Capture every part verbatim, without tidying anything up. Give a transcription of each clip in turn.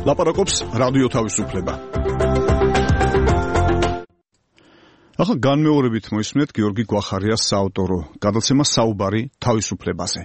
ლაპარაკობს რადიო თავისუფლება. ახლა განმეორებით მოისმენთ გიორგი გვახარიას საავტორო გადაცემა საუბარი თავისუფლებაზე.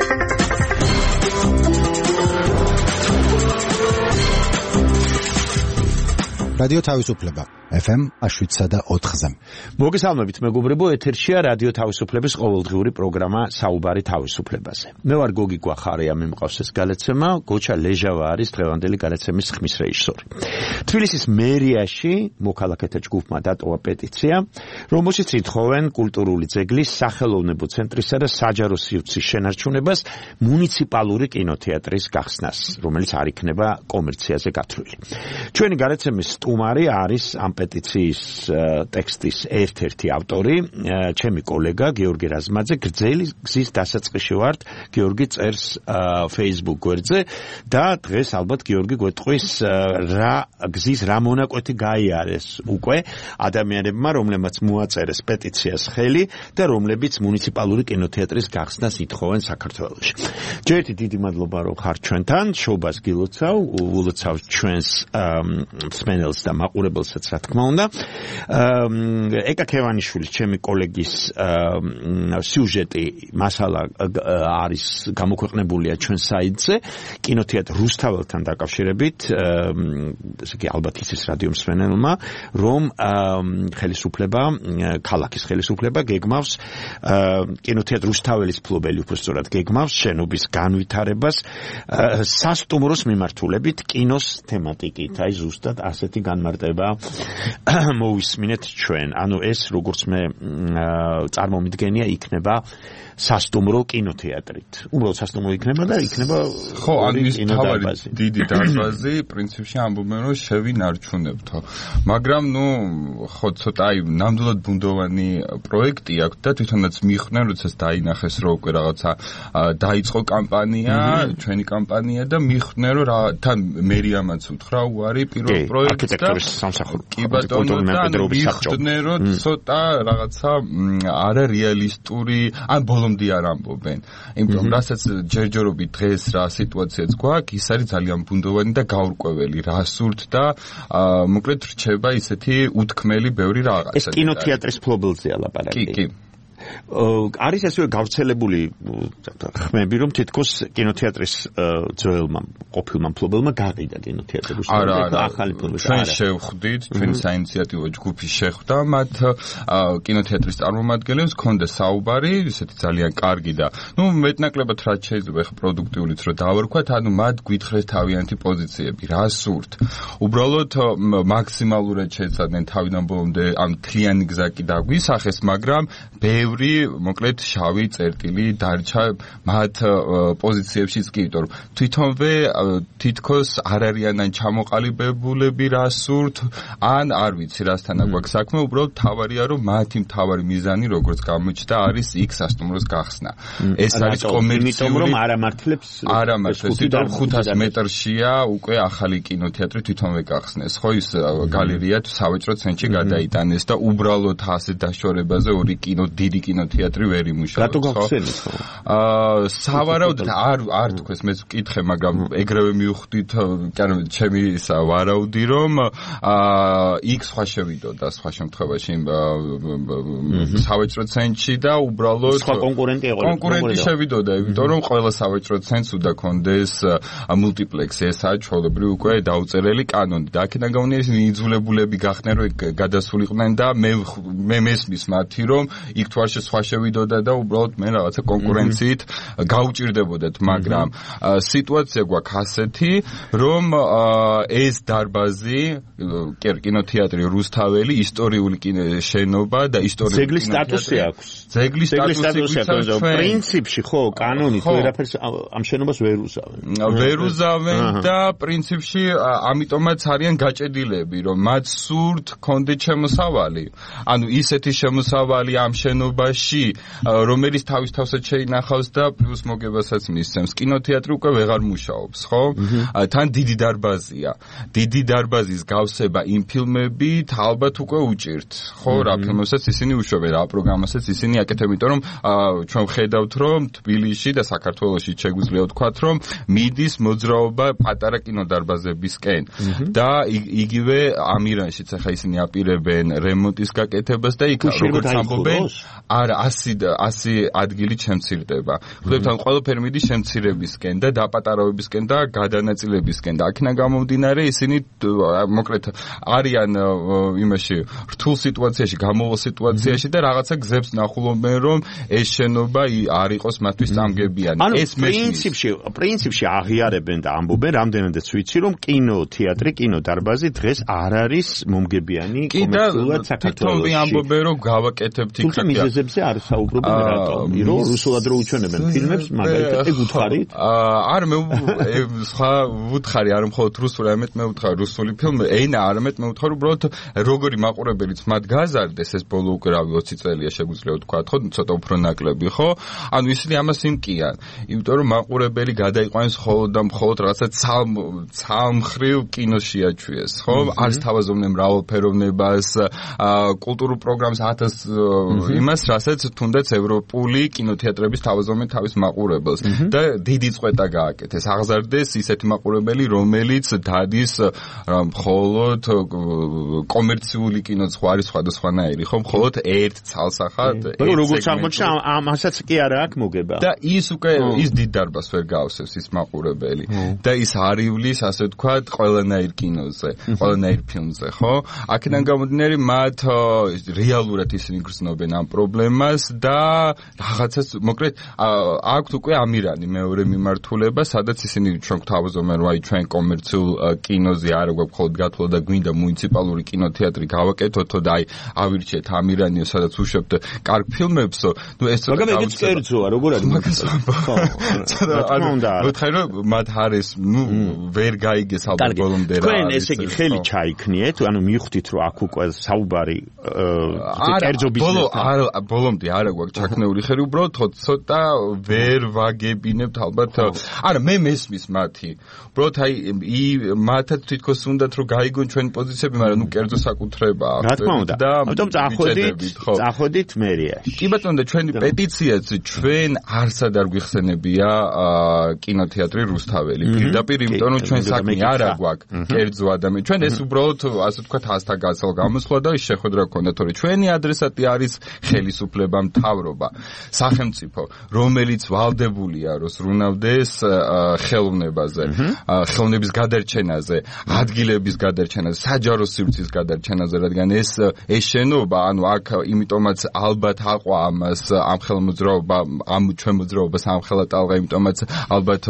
რადიო თავისუფლება ეფ ემ შვიდსა და ოთხზე. მოგესალმებით მეგობრებო, ეთერშია რადიო თავისუფლების ყოველდღიური პროგრამა საუბარი თავისუფლებაზე. მე ვარ გოგი გვახარია, მე მყავს ეს გადაცემა, გოჩა ლეჟავა არის დღევანდელი გადაცემის ხმის რეჟისორი. თბილისის მერიაში მოქალაქეთა ჯგუფმა დატოვა პეტიცია, რომელშიც ითხოვენ კულტურული ძეგლის, სახელოვნებო ცენტრისა და საჯარო სივრცის შენარჩუნებას, მუნიციპალური კინოთეატრის გახსნას, რომელიც არ იქნება კომერციაზე გათვლილი. ჩვენი გადაცემის სტუმარი არის ამ პეტიციის ტექსტის ერთ-ერთი ავტორი, ჩემი კოლეგა გიორგი რაზმაძე. გრძელი გზის დასაწყისში ვართ, გიორგი წერს Facebook გვერდზე და დღეს ალბათ გიორგი გვეტყვის რა გზის რა მონაკვეთი გაიარეს უკვე ადამიანებმა, რომლებმაც მოაწერეს პეტიციას ხელი და რომლებიც მუნიციპალური კინოთეატრის გახსნას ითხოვენ საქართველოში. ჯერტი დიდი მადლობა რომ ხართ ჩვენთან, შობას გილოცავ, ულოცავ ჩვენს მსმენელს და მაყურებელსაც რა თქმა უნდა. ეკა ქევანიშვილის ჩემი კოლეგის სიუჟეტი მასალა არის გამოქვეყნებულია ჩვენ საიტზე კინოთეატრ რუსთაველთან დაკავშირებით, ესე იგი ალბათ იცის რადიო მსმენელმა, რომ ხელისუფლება, ქალაქის ხელისუფლება გეგმავს კინოთეატრ რუსთაველის ფლობელი უბრალოდ გეგმავს შენობის განვითარებას სასტუმროს მიმართულებით კინოს თემატიკით. აი ზუსტად ასეთი განმარტება მოვისმინეთ ჩვენ. ანუ ეს როგორც მე წარმომიდგენია იქნება სასტუმრო კინოთეატრით. უბრალოდ სასტუმრო იქნება და იქნება ხო, ანუ ის თავი დიდი დარბაზი პრინციპში ამბობენ რომ შევინარჩუნებთო. მაგრამ ნუ ხო ცოტა აი ნამდვილად ბუნდოვანი პროექტი აქვს და თვითონაც მიხდნენ როცა დაინახეს რომ უკვე რაღაცა დაიწყო კამპანია, ჩვენი კამპანია და მიხდნენ რომ რა თან მერიამაც უთხრა უარი პირველ პროექტს და კი ბატონო და მიხდნენ რომ ცოტა რაღაცა არარეალისტური ან ბოლომდე არ ამბობენ. იმიტომ რასაც ჯერჯერობით დღეს რა სიტუაციაც გვაქვს, ის არის ძალიან ბუნდოვანი და გაურკვეველი, რა სურთ და მოკლედ რჩება ისეთი უთქმელი ბევრი რაღაცა. ეს კინოთეატრის ფლობელზეა ლაპარაკი. კი, კი. არის ასევე გავრცელებული ხმები, რომ თითქოს კინოთეატრის ძველმა ყოფილმა მფლობელმა გაყიდა კინოთეატრი რუსთაველში და ახალი ფლობელი. ჩვენ შევხვდით, ჩვენ საინიციატივო ჯგუფი შეხვდა მათ კინოთეატრის წარმომადგენლებს, ჰქონდა საუბარი, ისეთი ძალიან კარგი და ნუ მეტნაკლებად რაც შეიძლება ხა პროდუქტიულიც რომ დავარქვათ, ანუ მათ გვითხრეს თავიანთი პოზიციები, რა სურთ. უბრალოდ მაქსიმალურად შეცადნენ თავიდან ბოლომდე ამ თლიანი გზა კი დაგვისახეს, მაგრამ ბევრი მოკლედ შავი წერტილი დარჩა მათ პოზიციებშიც კი, იმიტომ რომ თვითონვე თითქოს არ არიან ან ჩამოყალიბებულები რა სურთ, ან არ ვიცი რასთან აქვს საქმე, უბრალოდ თავარია რომ მათი მთავარი მიზანი როგორც გამოჩნდა არის იქ სასტუმროს გახსნა. ეს არის კომერციული, რომ არ ამართლებს არ ამართლებს, იმიტომ რომ ხუთას მეტრშია უკვე ახალი კინოთეატრი თვითონვე გახსნეს. ხო ის გალერეა სავაჭრო ცენტრში გადაიტანეს და უბრალოდ ასე დაშორებაზე ორი კინო დიდი კინოთეატრი ვერ იმუშავებს. რატო გახსენეთ ხო? აა სავარაუდოდ არ არ თქვეს, მე ვკითხე, მაგრამ ეგრევე მივხვდით, ანუ ჩემი ისა ვარაუდი რომ აა იქ სხვა შევიდოდა სხვა შემთხვევაში სავაჭრო ცენტრში და უბრალოდ სხვა კონკურენტი იყო. კონკურენტი შევიდოდა, იმიტომ რომ ყველა სავაჭრო ცენტრს უნდა კონდეს მულტიპლექსი, ესაა ჩვეულებრივ უკვე დაუწერელი კანონი და აქედან გამომდინარე ისინი იძულებულები გახდნენ რომ გადასულიყვნენ და მე მე მესმის მათი რომ იქ თუ არ სხვა შევიდოდა და უბრალოდ მე რაღაცა კონკურენციით გაუჭირდებოდეთ, მაგრამ სიტუაცია გვაქვს ასეთი, რომ ეს დარბაზი კინოთეატრი რუსთაველი ისტორიული შენობა და ისტორიული ძეგლის სტატუსი აქვს. ძეგლის სტატუსი აქვს. პრინციპში ხო, კანონით ვერაფერს ამ შენობას ვერ უზავენ. ვერ უზავენ და პრინციპში ამიტომაც არიან გაჭედილები, რომ მათ სურთ კონდეთ შემოსავალი. ანუ ისეთი შემოსავალი ამ შენობის ხმობაში, რომელიც თავის თავსაც შეინახავს და პლუს მოგებასაც მისცემს. კინოთეატრი უკვე ვეღარ მუშაობს, ხო? თან დიდი დარბაზია. დიდი დარბაზის გავსება იმ ფილმებით ალბათ უკვე უჭირთ, ხო? რა ფილმებსაც ისინი უშვებენ, რა პროგრამასაც ისინი აკეთებენ, იმიტომ რომ ჩვენ ვხედავთ, რომ თბილისში და საქართველოში შეგვიძლია ვთქვათ, რომ მიდის მოძრაობა პატარა კინოდარბაზებისკენ და იგივე ამირანშიც ახლა ისინი აპირებენ რემონტის გაკეთებას და იქ როგორც ამბობენ, არა ასი ადგილი შემცირდება. ხვდებით, ამ ყველაფერი მიდის შემცირებისკენ და დაპატარავებისკენ და გადანაწილებისკენ და აქედან გამომდინარე ისინი მოკლედ არიან იმაში რთულ სიტუაციაში, გამოვლ სიტუაციაში და რაღაცა გზებს ნახულობენ, რომ ეს შენობა არ იყოს მათთვის წამგებიანი. ეს პრინციპში, პრინციპში აღიარებენ და ამბობენ, რამდენადაც ვიცი, რომ კინოთეატრი, კინოდარბაზი დღეს არ არის მომგებიანი კომერციულად საქართველოში. თვითონ ამბობენ, რომ გავაკეთებთ იქ. თუმცა მიზეზებზე არ საუბრობენ რატომ? რომ რუსულად რო უჩვენებენ ფილმებს, მაგალითად ეგ უთხარით? არ მე სხვა უთხარი არ მხოლოდ რუსული, ამეთ მე უთხარი რუსული ფილმი, ენა არამედ მე უთხარი უბრალოდ როგორი მაყურებელიც მათ გაზარდეს ეს ბოლო უკვე რავი ოცი წელია შეგვიძლია ვთქვა, ხო, ცოტა უფრო ნაკლები, ხო? ანუ ისინი ამას იმკიან, იმიტომ რომ მაყურებელი გადაიყვანს მხოლოდ და მხოლოდ რაღაცა ცალმხრივ კინოს შეაჩვიეს, ხო? არც თავაზობდნენ მრავალფეროვნებას, კულტურულ პროგრამას ათას იმას, რასაც თუნდაც ევროპული კინოთეატრების თავაზობდნენ თავის მაყურებელს და დიდი წვეტა გააკეთეს. აღზარდეს ისეთი მაყურებელი, რომელიც დადის მხოლოდ კომერციული კინოც ხო არის სხვადასხვანაირი, ხო? მხოლოდ ერთ ცალსახად. როგორც აღმოჩნდა, ამასაც კი არა აქვს მოგება. და ის უკვე ის დიდ დარბაზს ვერ გავსევს ის მაყურებელი და ის არივლის, ასე ვთქვათ, ყველანაირ კინოზე, ყველანაირ ფილმზე, ხო? აქედან გამომდინარე, მათ რეალურად ისინი გრძნობენ ამ პრობლემას და რაღაცას, მოკლედ, აქვთ უკვე ამირანი მეორე მიმართულება, სადაც ისინი ჩვენ გვთავაზობენ, რომ აი ჩვენ კომერციულ კინოზე არ გვაქვს მხოლოდ გათვლა და გვინდა მუნიციპალური კინოთეატრი გავაკეთოთო და აი ავირჩიეთ ამირანიო, სადაც უშვებთ კარგ ფილმებსო. ნუ ეს ცოტა მაგრამ ეგეც კერძოა, როგორ არის? მაგას ვთქვი, რომ მათ არის, ნუ ვერ გაიგეს ალბათ ბოლომდე რა. თქვენ ესე იგი ხელი ჩაიქნიეთ, ანუ მიხვდით, რომ აქ უკვე საუბარი კერძო ბიზნესთან. ბოლო არ ბოლომდე არა გვაქვს ჩაქნეული ხელი, უბრალოდ ცოტა ვერ ვაგებინებთ ალბათ. არა, მე მესმის მათი. უბრალოდ აი მათაც თითქოს უნდათ რომ გაიგონ ჩვენი პოზიციები, მაგრამ ნუ კერძო საკუთრებაა. რა თქმა უნდა. ამიტომ წახვედით, წახვედით მერიაში. კი ბატონო, და ჩვენი პეტიციაც ჩვენ არსად არ გვიხსენებია კინოთეატრი რუსთაველი. პირდაპირ, იმიტომ რომ ჩვენ საქმე არა გვაქვს კერძო ადამიანი. ჩვენ ეს უბრალოდ ასე ვთქვათ ასთა გაცალ გამოსვლა და შეხვედრა გქონდა, თორე ჩვენი ადრესატი არის ხელისუფლება, მთავრობა, სახელმწიფო, რომელიც ვალდებულია რომ ზრუნავდეს ხელოვნებაზე, ხელოვნების გადარჩენაზე, ადგილების გადარჩენაზე, საჯარო სივრცის გადარჩენაზე, რადგან ეს ეს შენობა, ანუ აქ იმიტომაც ალბათ აყვა ამას ამ ხელმოძრაობა, ამ ჩვენ მოძრაობას ამ ხელატალღა, იმიტომაც ალბათ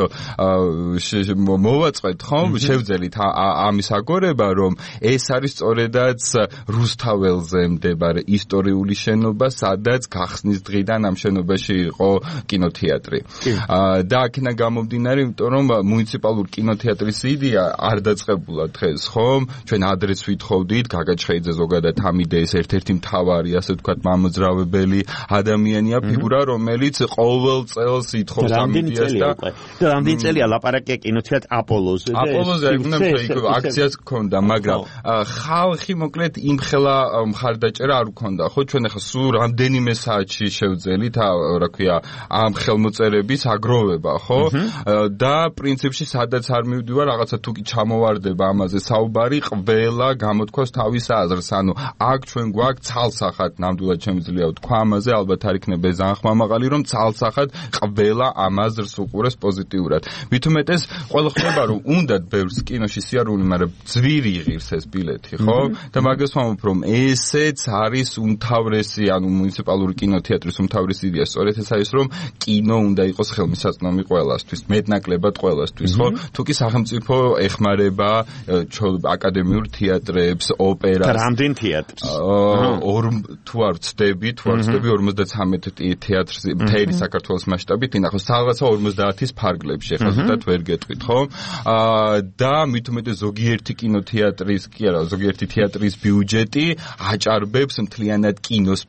მოვაწყეთ, ხო? შევძელით ამის აგორება, რომ ეს არის სწორედაც რუსთაველზე მდებარე ისტორიული შენობა, სადაც გახსნის დღიდან ამ შენობაში იყო კინოთეატრი. და აქედან გამომდინარე, იმიტომ რომ მუნიციპალურ კინოთეატრის იდეა არ დაწყებულა დღეს, ხო? ჩვენ ადრეს ვითხოვდით, გაგაჩხეიძე ზოგადად ამ იდეის ერთ-ერთი მთავარი, ასე ვთქვათ, მამოძრავებელი ადამიანია, ფიგურა, რომელიც ყოველ წელს ითხოვს ამ იდეას და რამდენი წელია ლაპარაკია კინოთეატრ აპოლოზე და აპოლოზე აქციაც გქონდა, მაგრამ ხალხი მოკლედ იმხელა მხარდაჭერა არ გქონდა, ხო? ჩვენ ახლა სულ რამდენიმე საათში შევძელით, რა ქვია, ამ ხელმოწერების აგროვება, ხო? და პრინციპში სადაც არ მივდივარ, რაღაცა თუ კი ჩამოვარდება ამაზე საუბარი, ყველა გამოთქვას თავის აზრს. ანუ აქ ჩვენ გვაქვს ცალსახად, ნამდვილად შემიძლია ვთქვა ამაზე, ალბათ არ იქნება ზანხმამაღალი, რომ ცალსახად ყველა ამ აზრს უყურეს პოზიტიურად. მით უმეტეს, ყველა ხდება, რომ უნდათ ბევრს კინოში სიარული, მაგრამ ძვირი იღირს ეს ბილეთი, ხო? და მაგას ვამბობ, რომ ესეც არის უმთავრესი, ანუ მუნიციპალური კინოთეატრის უმთავრესი იდეა, სწორედ ეს არის, რომ კინო უნდა იყოს ხელმისაწვდომი ყველასთვის, მეტნაკლებად ყველასთვის, ხო? თუ კი სახელმწიფო ეხმარება აკადემიურ თეატრებს, ოპერას. და რამდენ თეატრს? ორ თუ არ ვცდები, თუ არ ვცდები ორმოცდათამეტ თეატრს მთელი საქართველოს მასშტაბით, ინახოს რაღაცა ორმოცდაათის ფარგლებში, ახლა ზუსტად ვერ გეტყვით, ხო? და მით უმეტეს ზოგიერთი კინოთეატრის, კი არა, ზოგიერთი თეატრის ბიუჯეტი აჭარბებს მთლიანად კინოსფეროს და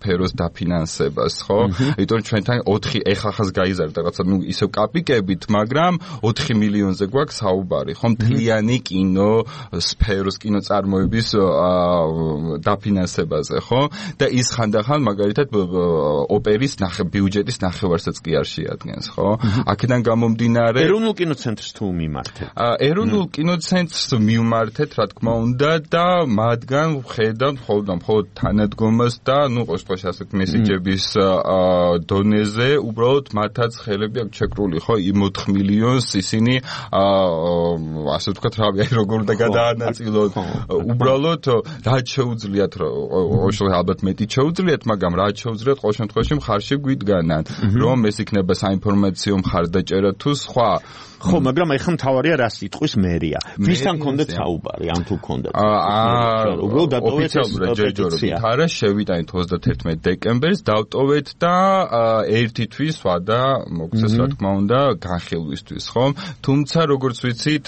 დაფინანსებას, ხო? იმიტომ რომ ჩვენთან ოთხი ეხახას გაიზარდა რაღაცა, ნუ ისევ კაპიკებით, მაგრამ ოთხი მილიონზე გვაქვს საუბარი, ხო? მთლიანი კინო სფეროს, კინოწარმოების დაფინანსებაზე, ხო? და ის ხანდახან მაგალითად ოპერის ნახე ბიუჯეტის ნახევარსაც კი არ შეადგენს, ხო? აქედან გამომდინარე ეროვნულ კინოცენტრს თუ მიმართეთ? ეროვნულ კინოცენტრს მიმართეთ, რა თქმა უნდა და მათგან ვხედავ მხოლოდ მხოლოდ თანადგომას და ნუ ყოველთვის ასეთ მესიჯების დონეზე უბრალოდ მათაც ხელები აქვს ჩეკრული, ხო? იმ ოთხ მილიონს ისინი ასე ვთქვათ, რავი, აი როგორ უნდა გადაანაწილოთ. უბრალოდ რაც შეუძლიათ, ალბათ მეტი შეუძლიათ, მაგრამ რაც შეუძლიათ ყოველ შემთხვევაში მხარში გვიდგანან, რომ ეს იქნება საინფორმაციო მხარდაჭერა თუ სხვა. ხო, მაგრამ ეხლა მთავარია რა სიტყვის მერია. ვისთან გქონდეთ საუბარი, ან თუ გქონდეთ? აა, უბრალოდ დატოვეთ პეტიცია. არა, შევიტანით ოცდაათერთმეტი დეკემბერს, დავტოვეთ და ერთი თვის ვადა მოგცეს, რა თქმა უნდა, განხილვისთვის, ხო? თუმცა, როგორც ვიცით,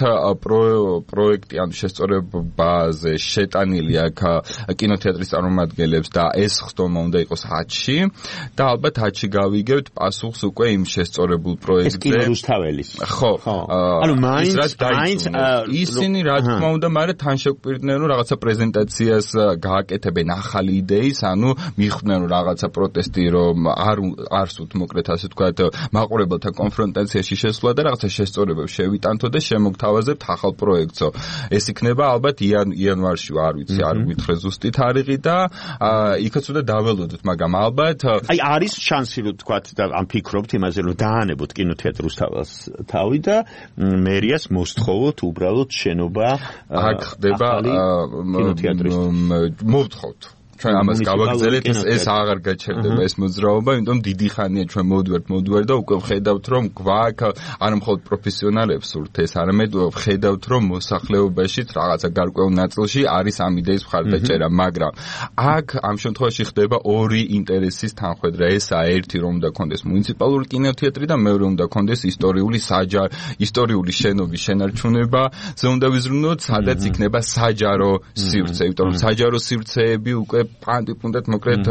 პროექტი ან შესწორებაზე შეტანილი აქ კინოთეატრის წარმომადგენლებს და ეს ხდომა უნდა იყოს ათში და ალბათ ათში გავიგებთ პასუხს უკვე იმ შესწორებულ პროექტზე. ეს კინო რუსთაველის. ხო. ანუ მაინც მაინც ისინი რა თქმა უნდა მარე თან შეგვპირდნენ რომ რაღაცა პრეზენტაციას გააკეთებენ ახალი იდეის, ანუ მიხვდნენ რომ რაღაცა პროტესტი რომ არ არსუთ მოკლედ ასე ვთქვათ მაყურებელთა კონფრონტაციაში შესვლა და რაღაცა შესწორებებს შევიტანთო და შემოგთავაზებთ ახალ პროექტსო. ეს იქნება ალბათ იანვარში, არ ვიცი, არ გვითხრე ზუსტი თარიღი და იქაც უნდა დაველოდოთ, მაგრამ ალბათ აი არის შანსი რომ ვთქვათ და ამ ფიქრობთ იმაზე რომ დაანებოთ კინოთეატრის რუსთაველს თავი და მერიას მოსთხოვოთ უბრალოდ შენობა აქ ხდება კინოთეატრის მოვთხოვთ ჩვენ ამას გავაგზავნეთ ეს ეს აღარ გაჩერდება ეს მოძრაობა, იმიტომ დიდი ხანია ჩვენ მოვდივართ მოვდივართ და უკვე ვხედავთ რომ გვაქვს არა მხოლოდ პროფესიონალებს სურთ ეს, არამედ ვხედავთ რომ მოსახლეობაშიც რაღაცა გარკვეულ ნაწილში არის ამ იდეის მხარდაჭერა, მაგრამ აქ ამ შემთხვევაში ხდება ორი ინტერესის თანხვედრა. ესაა ერთი რომ უნდა კონდეს მუნიციპალური კინოთეატრი და მეორე უნდა კონდეს ისტორიული საჯარო ისტორიული შენობის შენარჩუნება, ზე უნდა ვიზრუნოთ, სადაც იქნება საჯარო სივრცე, იმიტომ რომ საჯარო სივრცეები უკვე პანტიპუნდეთ მოკლედ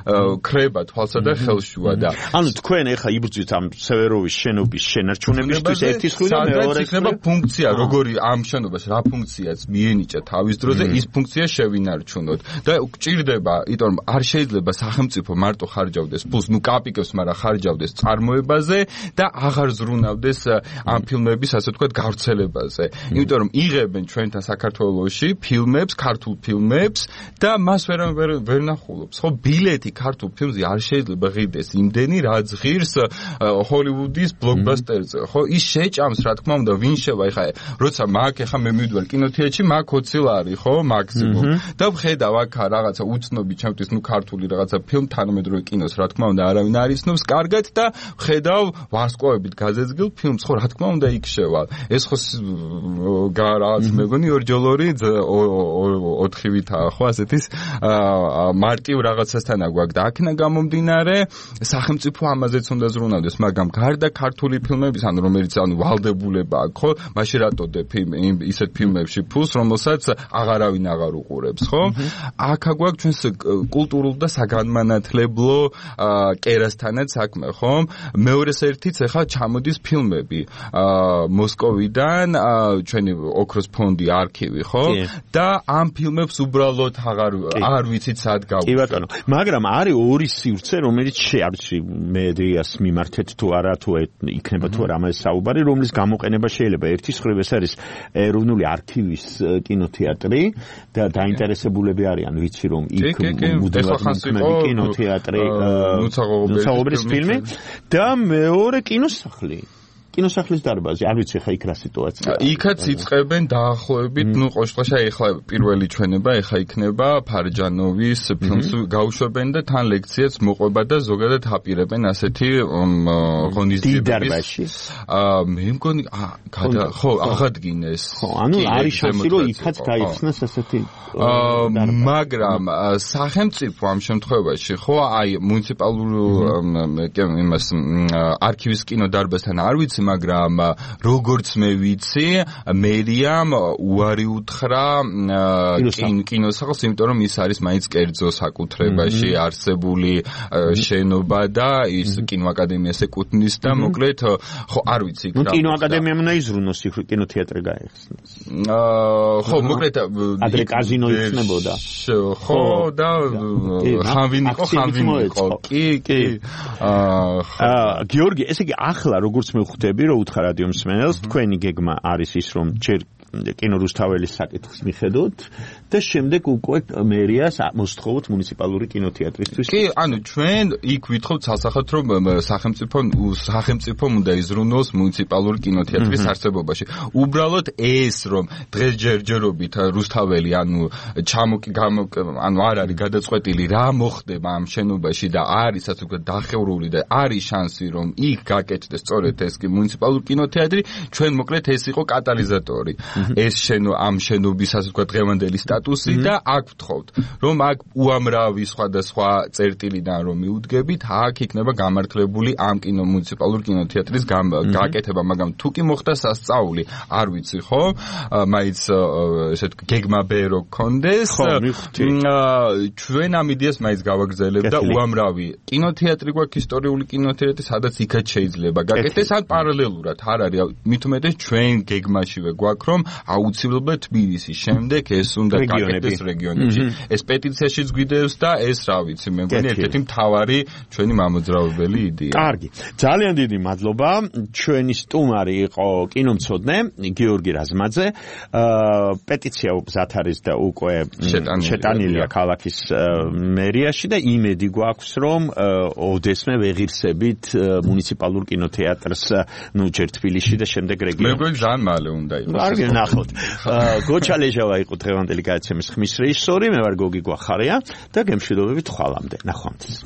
ქრება თვალსა და ხელშუა და ანუ თქვენ ეხა იბრძვით ამ სევეროვის შენობის შენარჩუნებისთვის ერთი ხრი და მეორე იქნება ფუნქცია, როგორი ამ შენობას რა ფუნქციაც მიენიჭა თავის დროზე, ის ფუნქცია შევინარჩუნოთ და გჭირდება, იმიტომ რომ არ შეიძლება სახელმწიფო მარტო ხარჯავდეს ფულს, ნუ კაპიკებს, მაგრამ ხარჯავდეს წარმოებაზე და აღარ ზრუნავდეს ამ ფილმების ასე ვთქვათ გავრცელებაზე. იმიტომ რომ იღებენ ჩვენთან საქართველოში ფილმებს, ქართულ ფილმებს და მას ვერ ვერ ნახულობს, ხო? ბილეთი ქართულ ფილმზე არ შეიძლება ღირდეს იმდენი, რაც ღირს ჰოლივუდის ბლოკბასტერზე, ხო? ის შეჭამს, რა თქმა უნდა, ვინ შევა, ეხა როცა მაგ ეხა მე მივიდვარ კინოთეატრში, მაგ ოცი ლარი, ხო? მაქსიმუმ. და ვხედავ აქ რაღაცა უცნობი ჩემთვის, ნუ ქართული რაღაცა ფილმ თანამედროვე კინოს, რა თქმა უნდა, არავინ არ იცნობს კარგად და ვხედავ ვარსკვლავებით გაზეცგილ ფილმს, ხო, რა თქმა უნდა, იქ შევალ. ეს ხო რაღაც მეგონი ორჯოლორი ოთხივითაა, ხო, ასეთის მარტივ რაღაცასთან აგვაქვს და აქედან გამომდინარე სახელმწიფო ამაზეც უნდა ზრუნავდეს, მაგრამ გარდა ქართული ფილმების, ანუ რომელიც ანუ ვალდებულება აქვს, ხო? მაშინ რატო დებ ისეთ ფილმებში ფულს, რომელსაც აღარავინ აღარ უყურებს, ხო? აქ აგვაქვს ჩვენს კულტურულ და საგანმანათლებლო კერასთანაც საქმე, ხო? მეორეს ერთიც ახლა ჩამოდის ფილმები მოსკოვიდან, ჩვენი ოქროს ფონდი, არქივი, ხო? და ამ ფილმებს უბრალოდ აღარ არ ვიცით სად გავუშვათ. კი ბატონო, მაგრამ არის ორი სივრცე, რომელიც შეარჩი მედიას მიმართეთ თუ არა, თუ იქნება თუ არა ამაზე საუბარი, რომლის გამოყენება შეიძლება ერთის მხრივ ეს არის ეროვნული არქივის კინოთეატრი და დაინტერესებულები არიან, ვიცი რომ იქ მუდმივად კინოთეატრი ნუცაღობერის ფილმი და მეორე კინოსახლი. კინოსახლის დარბაზი, არ ვიცი ხა იქ რა სიტუაცია. იქაც იწყებენ დაახლოებით, ნუ ყოველ შემთხვევაში ეხლა პირველი ჩვენება ეხა იქნება ფარჯანოვის ფილმს გაუშვებენ და თან ლექციაც მოყვება და ზოგადად აპირებენ ასეთი ღონისძიებების. დარბაზში. აა მე მგონი ხო, აღადგინეს. ხო, ანუ არის შანსი რომ იქაც გაიხსნას ასეთი მაგრამ სახელმწიფო ამ შემთხვევაში ხო აი მუნიციპალურ იმას არქივის კინოდარბაზთან არ ვიცი, მაგრამ როგორც მე ვიცი, მერიამ უარი უთხრა კინოსახლს, იმიტომ რომ ის არის მაინც კერძო საკუთრებაში არსებული შენობა და ის კინოაკადემიას ეკუთვნის და მოკლედ ხო არ ვიცი რა. ნუ კინოაკადემიამ უნდა იზრუნოს იქ კინოთეატრი გაიხსნას. ხო, მოკლედ ადრე კაზინო იქნებოდა. ხო და ხანვინ იყო, ხანვინ იყო. კი, კი. აა გიორგი, ესე იგი ახლა როგორც მე ხვდები, რომ უთხრა რადიო მსმენელს, თქვენი გეგმა არის ის, რომ ჯერ კინო რუსთაველის საკითხს მიხედოთ და შემდეგ უკვე მერიას მოსთხოვოთ მუნიციპალური კინოთეატრისთვის. კი, ანუ ჩვენ იქ ვითხოვთ სასახად, რომ სახელმწიფო სახელმწიფო უნდა იზრუნოს მუნიციპალური კინოთეატრის არსებობაში. უბრალოდ ეს, რომ დღეს ჯერჯერობით რუსთაველი ანუ ჩამოკი ანუ არ არის გადაწყვეტილი რა მოხდება ამ შენობაში და არის ასე ვთქვათ დახევრული და არის შანსი, რომ იქ გაკეთდეს სწორედ ეს მუნიციპალური კინოთეატრი, ჩვენ მოკლედ ეს იყო კატალიზატორი. ეს შენო ამ შენობის ასე ვთქვათ დღევანდელი სტატუსი და აქ ვთხოვთ, რომ აქ უამრავი სხვადასხვა წერტილიდან რომ მიუდგებით, აქ იქნება გამართლებული ამ კინო მუნიციპალური კინოთეატრის გაკეთება, მაგრამ თუ კი მოხდა სასწაული, არ ვიცი ხო, მაინც ესე ვთქვათ გეგმა ბე რო გქონდეს, ჩვენ ამ იდეას მაინც გავაგრძელებ და უამრავი კინოთეატრი გვაქვს, ისტორიული კინოთეატრი, სადაც იქაც შეიძლება გაკეთდეს, ან პარალელურად არ არის, მით უმეტეს ჩვენ გეგმაშივე გვაქვს, რომ აუცილებლად თბილისის შემდეგ ეს უნდა გაკეთდეს რეგიონებში. ეს პეტიციაშიც გვიდევს და ეს რა ვიცი, მე მგონი ერთ-ერთი მთავარი ჩვენი მამოძრავებელი იდეა. კარგი. ძალიან დიდი მადლობა. ჩვენი სტუმარი იყო კინომცოდნე გიორგი რაზმაძე. პეტიცია მზად არის და უკვე შეტანილია ქალაქის მერიაში და იმედი გვაქვს, რომ ოდესმე ვეღირსებით მუნიციპალურ კინოთეატრს, ნუ ჯერ თბილისში და შემდეგ რეგიონში. მე მგონი ძალიან მალე უნდა იყოს. კარგი, ნახოთ. გოჩა ლეჟავა იყო დღევანდელი გადაცემის ხმის რეჟისორი, მე ვარ გოგი გვახარია და გემშვიდობებით ხვალამდე. ნახვამდის.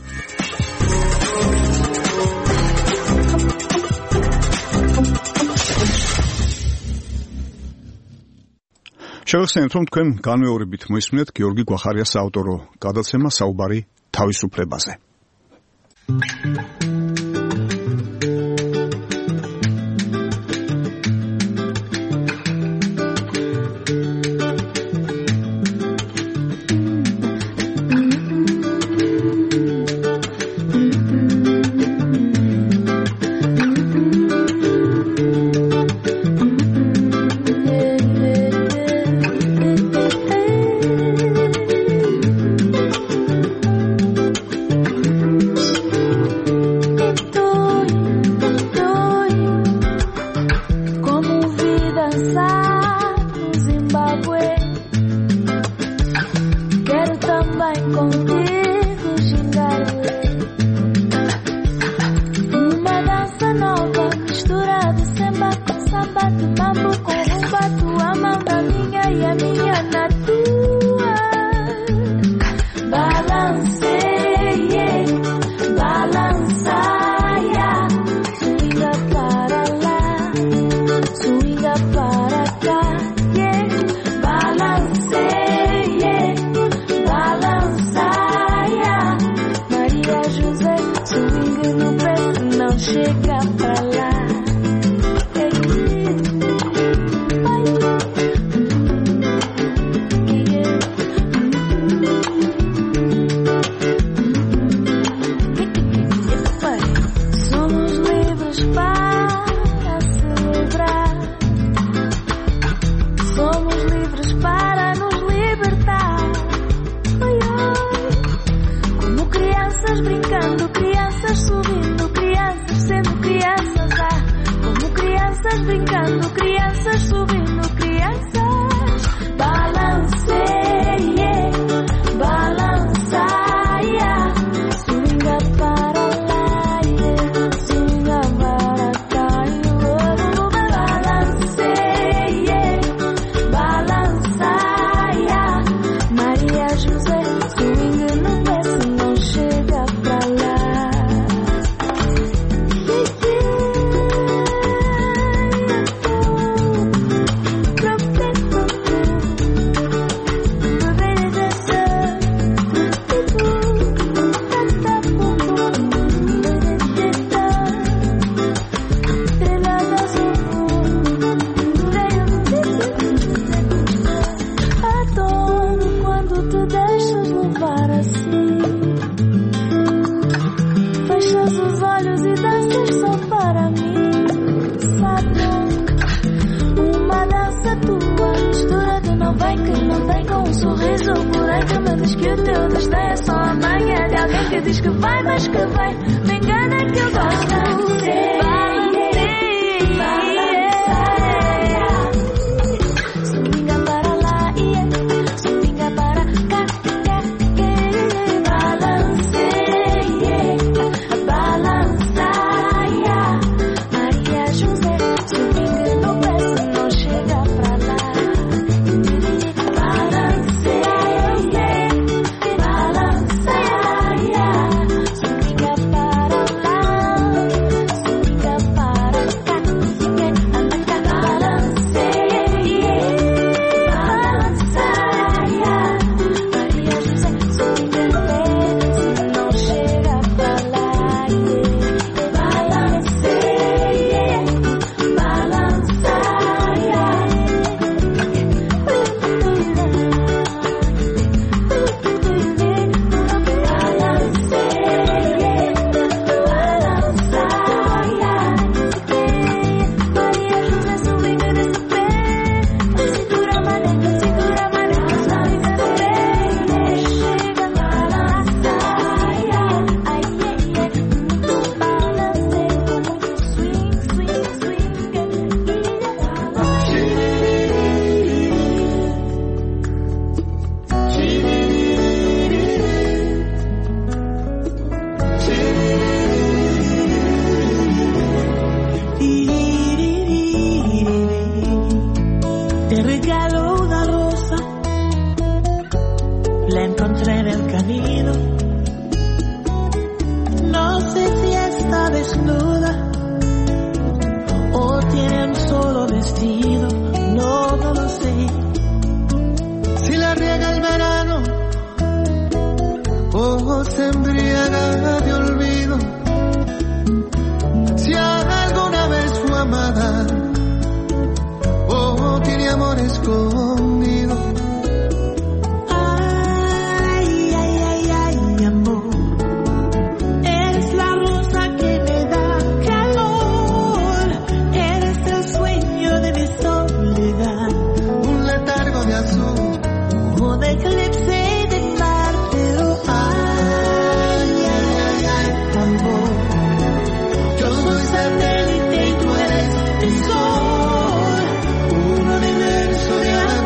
შევახსენებთ, რომ თქვენ განმეორებით მოისმინეთ გიორგი გვახარიას საავტორო გადაცემა საუბარი თავისუფლებაზე. o teu destino é só amanhã. De alguém que diz que vai, mas que vai. Me engana que eu gosto de ser. Satélite y tú eres el sol, un universo de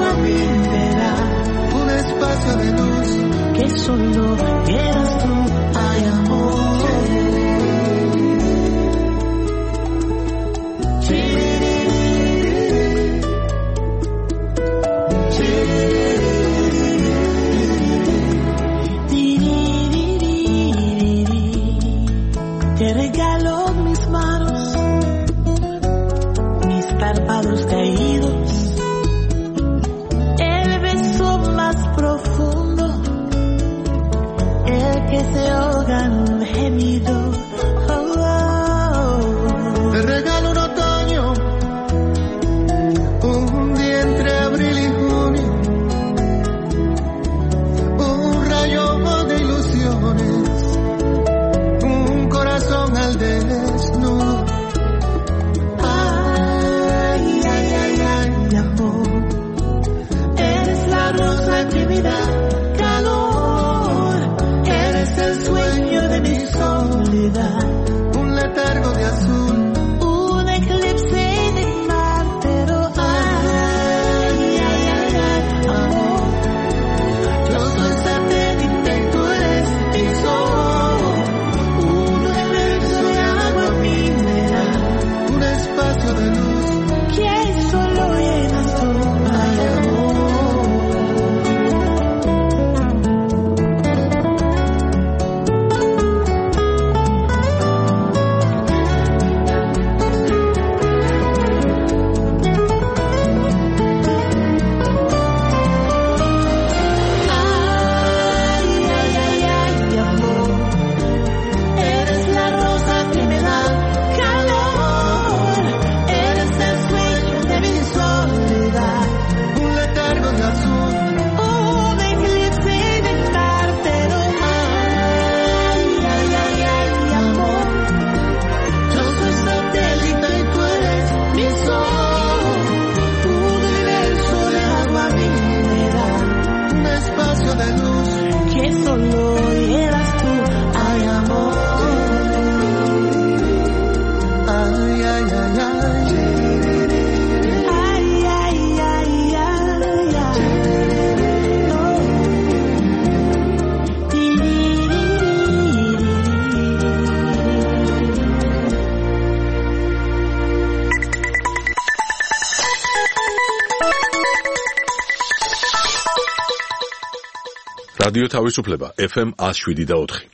რადიო თავისუფლება ეფ ემ one oh seven და four.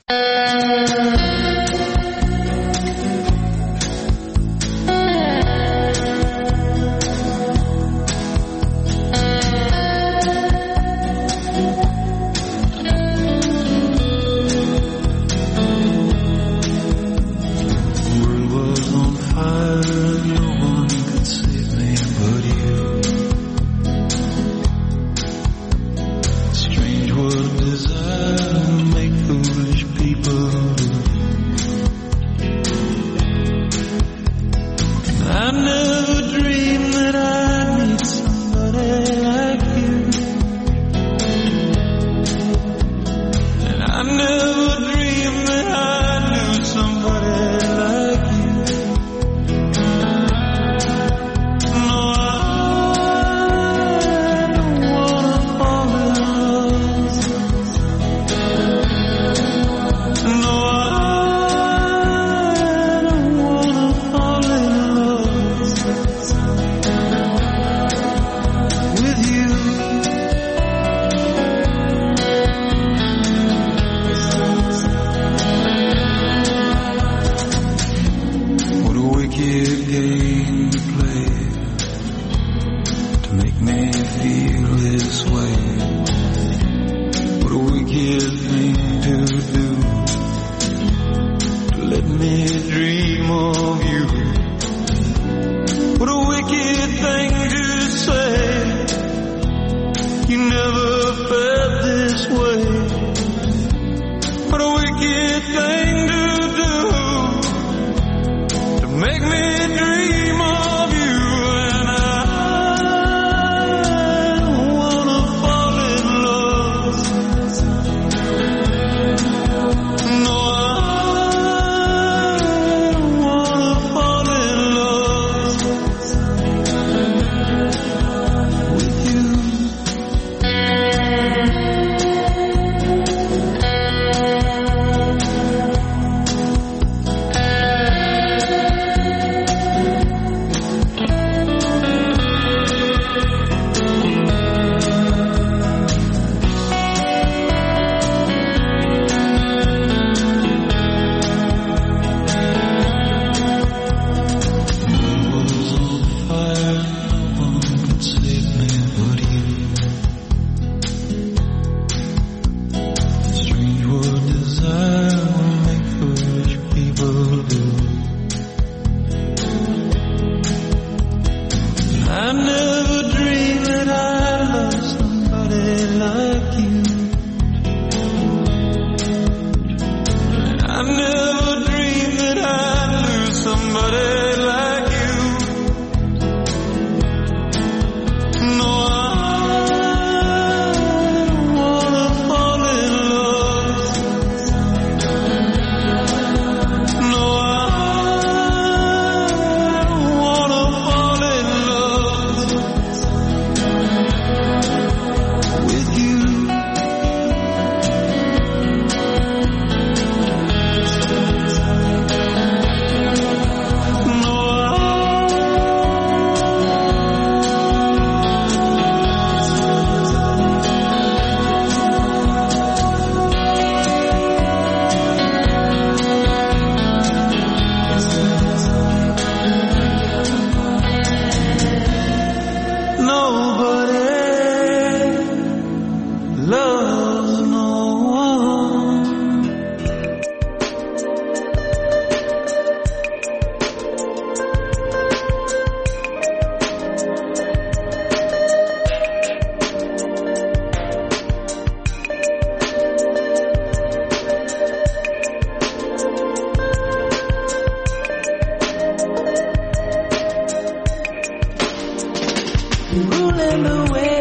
Ruling the way.